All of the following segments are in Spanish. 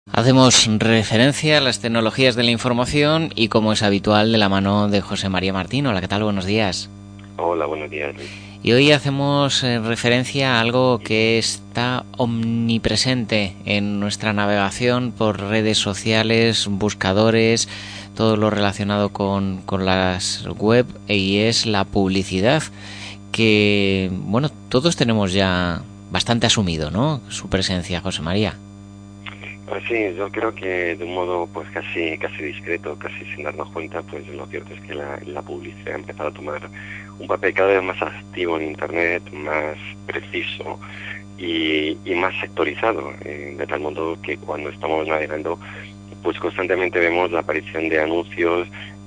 Hacemos referencia a las tecnologías de la información y, como es habitual, de la mano de José María Martín. Hola, ¿qué tal? Buenos días. Hola, buenos días, Luis. Y hoy hacemos referencia a algo que está omnipresente en nuestra navegación por redes sociales, buscadores, todo lo relacionado con las web, y es la publicidad, que, bueno, todos tenemos ya bastante asumido, ¿no?, su presencia, José María. Pues sí, yo creo que de un modo pues casi discreto, casi sin darnos cuenta, pues lo cierto es que la publicidad ha empezado a tomar un papel cada vez más activo en Internet, más preciso y más sectorizado, de tal modo que cuando estamos navegando, pues constantemente vemos la aparición de anuncios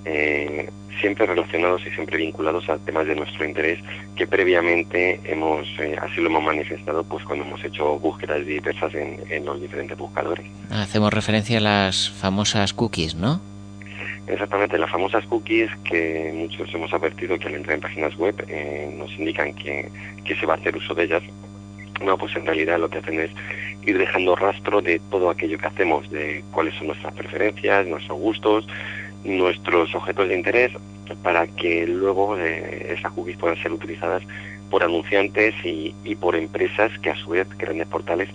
siempre relacionados y siempre vinculados a temas de nuestro interés que previamente así lo hemos manifestado pues cuando hemos hecho búsquedas diversas en los diferentes buscadores. Hacemos referencia a las famosas cookies, ¿no? Exactamente, las famosas cookies que muchos hemos advertido que al entrar en páginas web nos indican que se va a hacer uso de ellas. No, pues en realidad lo que hacen es ir dejando rastro de todo aquello que hacemos, de cuáles son nuestras preferencias, nuestros gustos, nuestros objetos de interés, para que luego esas cookies puedan ser utilizadas por anunciantes y por empresas que a su vez, grandes portales,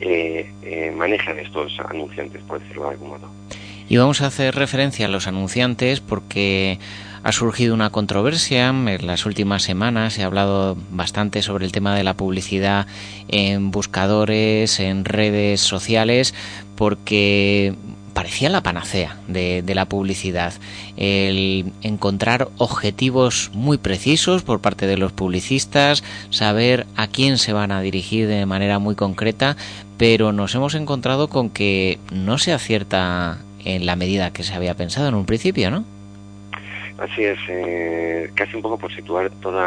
manejan estos anunciantes, por decirlo de algún modo. Y vamos a hacer referencia a los anunciantes porque ha surgido una controversia. En las últimas semanas se ha hablado bastante sobre el tema de la publicidad en buscadores, en redes sociales, porque parecía la panacea de la publicidad, el encontrar objetivos muy precisos por parte de los publicistas, saber a quién se van a dirigir de manera muy concreta, pero nos hemos encontrado con que no se acierta en la medida que se había pensado en un principio, ¿no? Así es, casi un poco por situar todo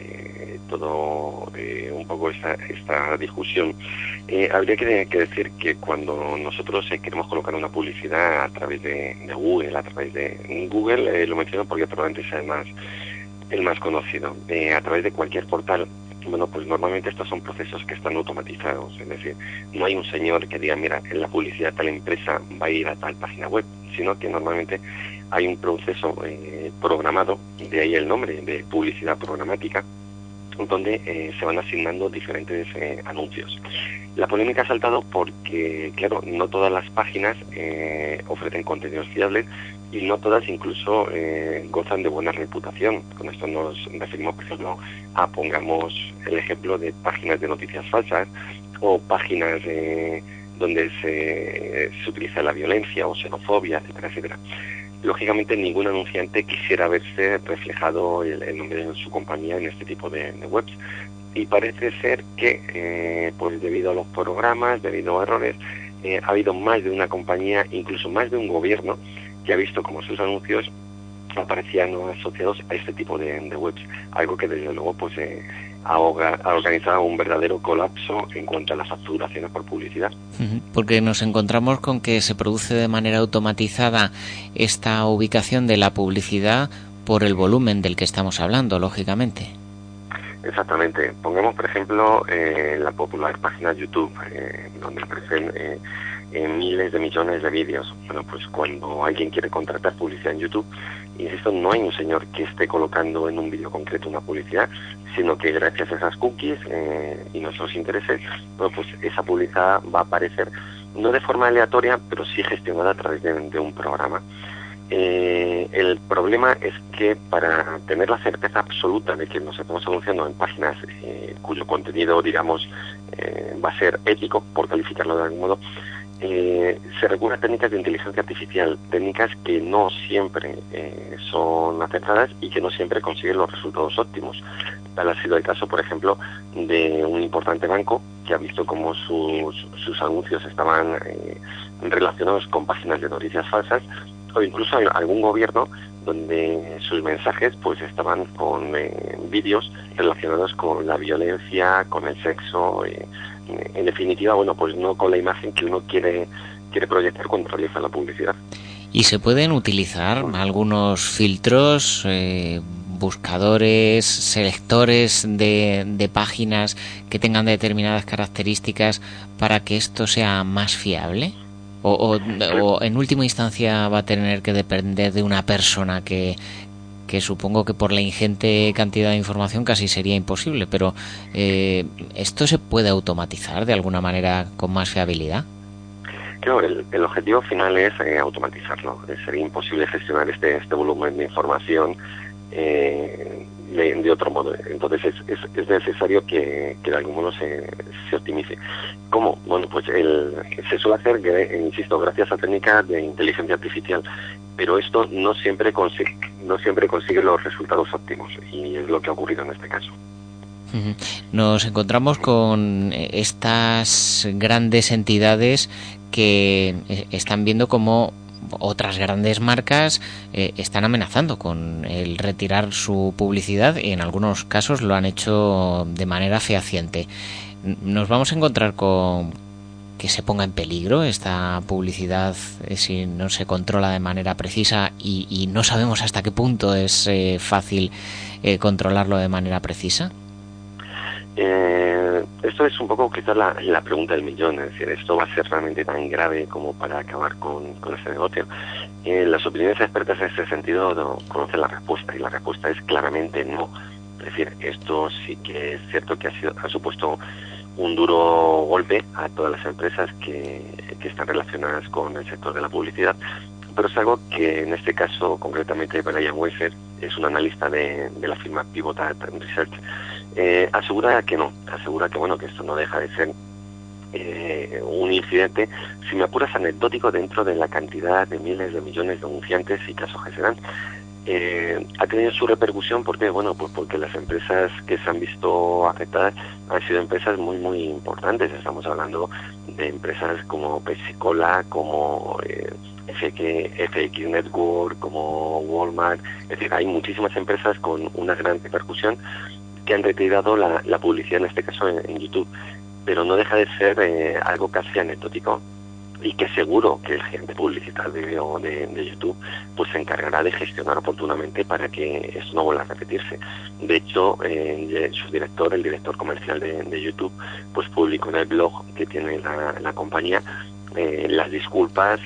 un poco esta discusión. Habría que decir que cuando nosotros queremos colocar una publicidad a través de Google, lo menciono porque probablemente sea el más conocido, a través de cualquier portal. Bueno, pues normalmente estos son procesos que están automatizados, es decir, no hay un señor que diga, mira, en la publicidad tal empresa va a ir a tal página web, sino que normalmente hay un proceso programado, de ahí el nombre de publicidad programática, donde se van asignando diferentes anuncios. La polémica ha saltado porque, claro, no todas las páginas ofrecen contenidos fiables y no todas incluso gozan de buena reputación. Con esto nos referimos, por ejemplo, pongamos el ejemplo de páginas de noticias falsas o páginas donde se utiliza la violencia o xenofobia, etcétera, etcétera. Lógicamente ningún anunciante quisiera verse reflejado el nombre de su compañía en este tipo de webs, y parece ser que pues debido a los programas, debido a errores, ha habido más de una compañía, incluso más de un gobierno, que ha visto como sus anuncios aparecían asociados a este tipo de webs, algo que desde luego pues ha organizado un verdadero colapso en cuanto a las facturaciones por publicidad. Porque nos encontramos con que se produce de manera automatizada esta ubicación de la publicidad por el volumen del que estamos hablando, lógicamente. Exactamente. Pongamos, por ejemplo, la popular página YouTube, donde aparecen miles de millones de vídeos. Bueno, pues cuando alguien quiere contratar publicidad en YouTube, insisto, no hay un señor que esté colocando en un vídeo concreto una publicidad, sino que gracias a esas cookies y nuestros intereses, bueno, pues esa publicidad va a aparecer no de forma aleatoria, pero sí gestionada a través de un programa. El problema es que para tener la certeza absoluta de que nos estamos anunciando en páginas cuyo contenido, digamos, va a ser ético, por calificarlo de algún modo, se recurre a técnicas de inteligencia artificial, técnicas que no siempre son acertadas y que no siempre consiguen los resultados óptimos. Tal ha sido el caso, por ejemplo, de un importante banco que ha visto cómo sus anuncios estaban relacionados con páginas de noticias falsas, o incluso algún gobierno donde sus mensajes pues estaban con vídeos relacionados con la violencia, con el sexo, en definitiva, bueno, pues no con la imagen que uno quiere proyectar cuando realiza la publicidad. ¿Y se pueden utilizar algunos filtros, buscadores, selectores de páginas que tengan determinadas características para que esto sea más fiable? o en última instancia va a tener que depender de una persona que supongo que por la ingente cantidad de información casi sería imposible, pero ¿esto se puede automatizar de alguna manera con más fiabilidad? Claro, el objetivo final es automatizarlo. Sería imposible gestionar este volumen de información de otro modo. Entonces es necesario que de algún modo se optimice. ¿Cómo? Bueno, pues se suele hacer, insisto, gracias a técnicas de inteligencia artificial, pero esto no siempre consigue los resultados óptimos, y es lo que ha ocurrido en este caso. Nos encontramos con estas grandes entidades que están viendo cómo otras grandes marcas están amenazando con el retirar su publicidad, y en algunos casos lo han hecho de manera fehaciente. Nos vamos a encontrar con que se ponga en peligro esta publicidad si no se controla de manera precisa, y no sabemos hasta qué punto es fácil controlarlo de manera precisa. Esto es un poco quizás la pregunta del millón, es decir, ¿esto va a ser realmente tan grave como para acabar con este negocio? Las opiniones expertas en este sentido no conocen la respuesta, y la respuesta es claramente no. Es decir, esto sí que es cierto que ha supuesto un duro golpe a todas las empresas que están relacionadas con el sector de la publicidad, pero es algo que en este caso, concretamente Brian Weiser, es un analista de la firma Pivot Research, asegura que bueno, que esto no deja de ser un incidente, si me apuras, anecdótico dentro de la cantidad de miles de millones de denunciantes y casos que se dan. Ha tenido su repercusión porque, bueno, pues porque las empresas que se han visto afectadas han sido empresas muy muy importantes. Estamos hablando de empresas como Pepsi Cola, como FX Network, como Walmart. Es decir, hay muchísimas empresas con una gran repercusión que han retirado la publicidad, en este caso en YouTube, pero no deja de ser algo casi anecdótico, y que seguro que el gerente publicitario de YouTube pues se encargará de gestionar oportunamente para que esto no vuelva a repetirse. De hecho, su director, el director comercial de YouTube, pues publicó en el blog que tiene la compañía las disculpas,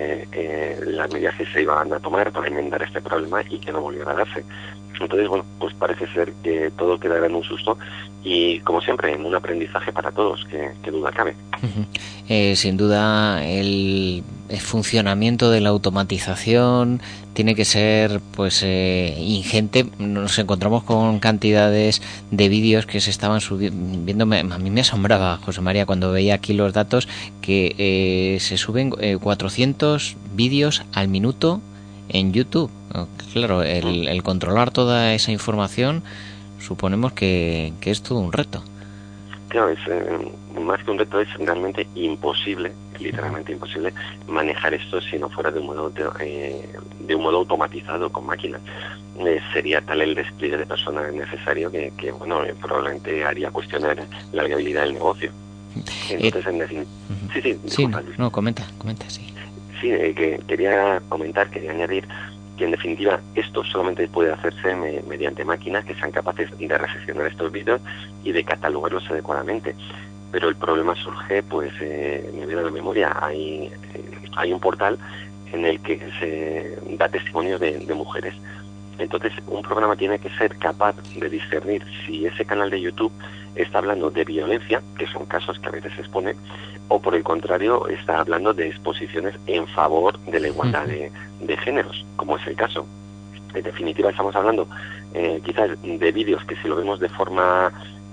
las medidas que se iban a tomar para enmendar este problema y que no volviera a darse. Entonces, bueno, pues parece ser que todo quedará en un susto y, como siempre, en un aprendizaje para todos, que duda cabe. Sin duda, el funcionamiento de la automatización tiene que ser pues ingente. Nos encontramos con cantidades de vídeos que se estaban subiendo. A mí me asombraba, José María, cuando veía aquí los datos, que se suben 400 vídeos al minuto en YouTube. Claro, el controlar toda esa información suponemos que es todo un reto. Claro, es más que un reto, es realmente imposible, literalmente imposible, manejar esto si no fuera de un modo automatizado con máquinas. Sería tal el despliegue de personas necesario que bueno, probablemente haría cuestionar la viabilidad del negocio. Entonces, comenta, sí. Sí, quería añadir que en definitiva esto solamente puede hacerse mediante máquinas que sean capaces de recepcionar estos vídeos y de catalogarlos adecuadamente. Pero el problema surge, pues, me viene a la memoria, hay un portal en el que se da testimonio de mujeres. Entonces, un programa tiene que ser capaz de discernir si ese canal de YouTube está hablando de violencia, que son casos que a veces se exponen, o por el contrario está hablando de exposiciones en favor de la igualdad de géneros, como es el caso. En definitiva, estamos hablando quizás de vídeos que, si lo vemos de forma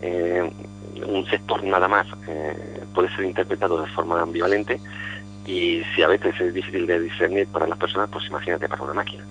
un sector nada más, puede ser interpretado de forma ambivalente, y si a veces es difícil de discernir para las personas, pues imagínate para una máquina.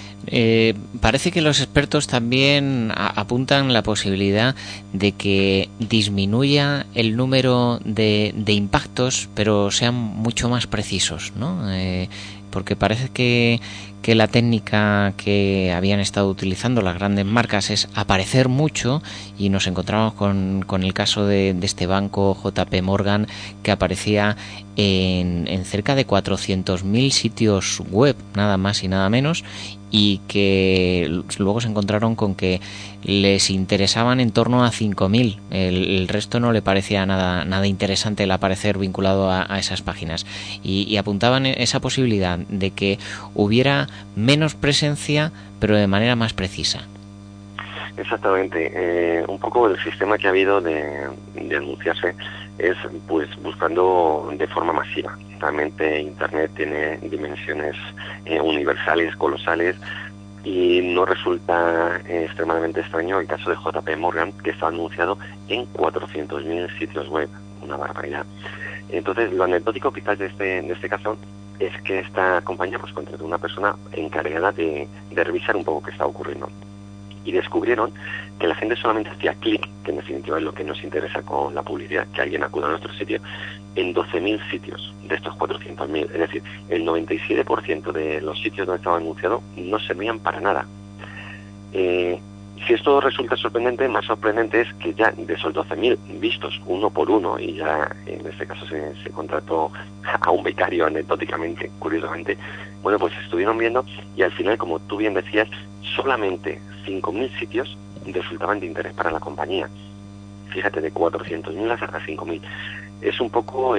Parece que los expertos también apuntan la posibilidad de que disminuya el número de impactos, pero sean mucho más precisos, ¿no? Porque parece que la técnica que habían estado utilizando las grandes marcas es aparecer mucho, y nos encontramos con el caso de este banco JP Morgan, que aparecía en cerca de 400.000 sitios web, nada más y nada menos, y que luego se encontraron con que les interesaban en torno a 5.000. El resto no le parecía nada interesante el aparecer vinculado a esas páginas. Y apuntaban esa posibilidad de que hubiera menos presencia, pero de manera más precisa. Exactamente. Un poco el sistema que ha habido de anunciarse es pues buscando de forma masiva. Realmente Internet tiene dimensiones universales, colosales, y no resulta extremadamente extraño el caso de JP Morgan, que está anunciado en 400.000 sitios web, una barbaridad. Entonces, lo anecdótico quizás de este caso es que esta compañía pues contrató una persona encargada de revisar un poco qué está ocurriendo. Y descubrieron que la gente solamente hacía clic, que en definitiva es lo que nos interesa con la publicidad, que alguien acuda a nuestro sitio, en 12.000 sitios de estos 400.000. Es decir, el 97% de los sitios donde estaba anunciado no servían para nada. Si esto resulta sorprendente, más sorprendente es que ya de esos 12.000 vistos uno por uno, y ya en este caso se contrató a un becario anecdóticamente, curiosamente, bueno, pues estuvieron viendo y al final, como tú bien decías, solamente 5.000 sitios resultaban de interés para la compañía. Fíjate, de 400.000 a 5.000. Es un poco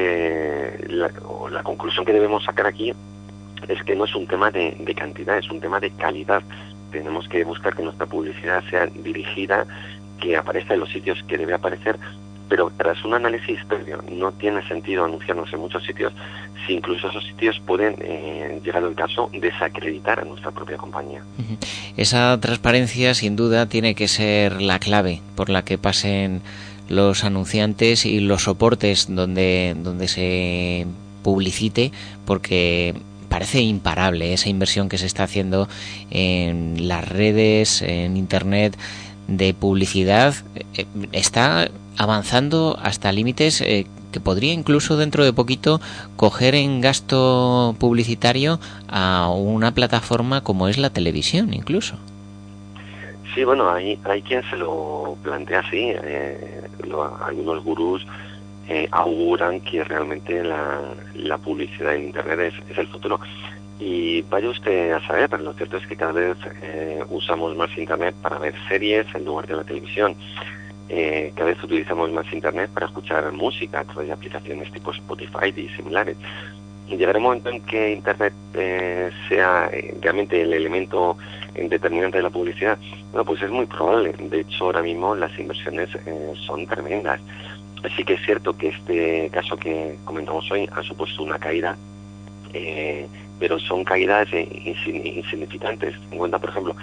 la conclusión que debemos sacar aquí, es que no es un tema de cantidad, es un tema de calidad. Tenemos que buscar que nuestra publicidad sea dirigida, que aparezca en los sitios que debe aparecer, pero tras un análisis previo no tiene sentido anunciarnos en muchos sitios si incluso esos sitios pueden, llegado el caso, desacreditar a nuestra propia compañía. Esa transparencia, sin duda, tiene que ser la clave por la que pasen los anunciantes y los soportes donde se publicite, porque parece imparable esa inversión que se está haciendo en las redes, en Internet, de publicidad. Está avanzando hasta límites que podría incluso dentro de poquito coger en gasto publicitario a una plataforma como es la televisión, incluso. Sí, bueno, hay quien se lo plantea así. Algunos gurús auguran que realmente la publicidad en Internet es el futuro. Y vaya usted a saber, pero lo cierto es que cada vez usamos más Internet para ver series en lugar de la televisión. Cada vez utilizamos más Internet para escuchar música a través de aplicaciones tipo Spotify y similares. Y llegará un momento en que Internet sea realmente el elemento determinante de la publicidad. Bueno, pues es muy probable. De hecho, ahora mismo las inversiones son tremendas. Sí que es cierto que este caso que comentamos hoy ha supuesto una caída, pero son caídas insignificantes. En cuenta, por ejemplo,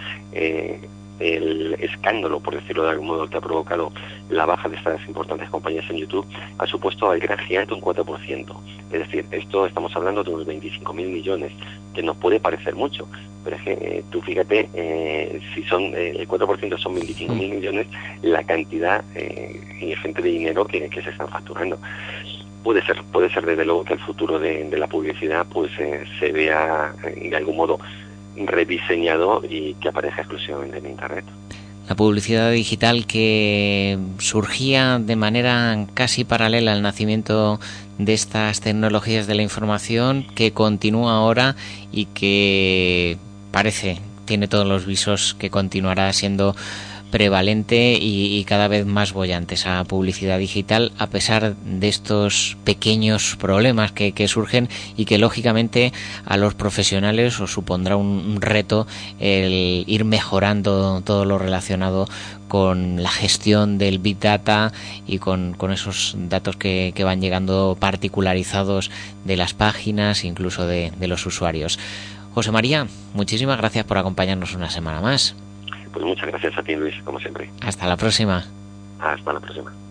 el escándalo, por decirlo de algún modo, que ha provocado la baja de estas importantes compañías en YouTube, ha supuesto al gran gigante un 4%. Es decir, esto estamos hablando de unos 25.000 millones, que nos puede parecer mucho, pero es que tú fíjate, si son el 4% son 25.000 millones, la cantidad ingente de dinero que se están facturando. Puede ser desde luego que el futuro de la publicidad pues se vea de algún modo rediseñado y que aparezca exclusivamente en Internet. La publicidad digital, que surgía de manera casi paralela al nacimiento de estas tecnologías de la información, que continúa ahora y que tiene todos los visos que continuará siendo prevalente y cada vez más boyante esa publicidad digital, a pesar de estos pequeños problemas que surgen y que lógicamente a los profesionales os supondrá un reto el ir mejorando todo lo relacionado con la gestión del Big Data y con esos datos que van llegando particularizados de las páginas, incluso de los usuarios. José María, muchísimas gracias por acompañarnos una semana más. Pues muchas gracias a ti, Luis, como siempre. Hasta la próxima. Hasta la próxima.